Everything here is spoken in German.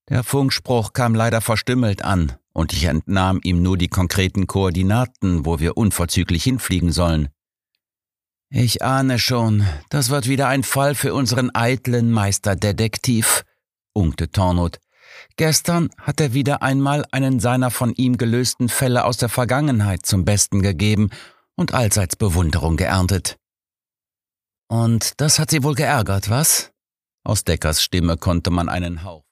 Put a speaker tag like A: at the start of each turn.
A: Der Funkspruch kam leider verstümmelt an, und ich entnahm ihm nur die konkreten Koordinaten, wo wir unverzüglich hinfliegen sollen. »Ich ahne schon, das wird wieder ein Fall für unseren eitlen Meisterdetektiv«, unkte Tornoth. »Gestern hat er wieder einmal einen seiner von ihm gelösten Fälle aus der Vergangenheit zum Besten gegeben und allseits Bewunderung geerntet.« »Und das hat Sie wohl geärgert, was?« Aus Deckers Stimme konnte man einen Hauch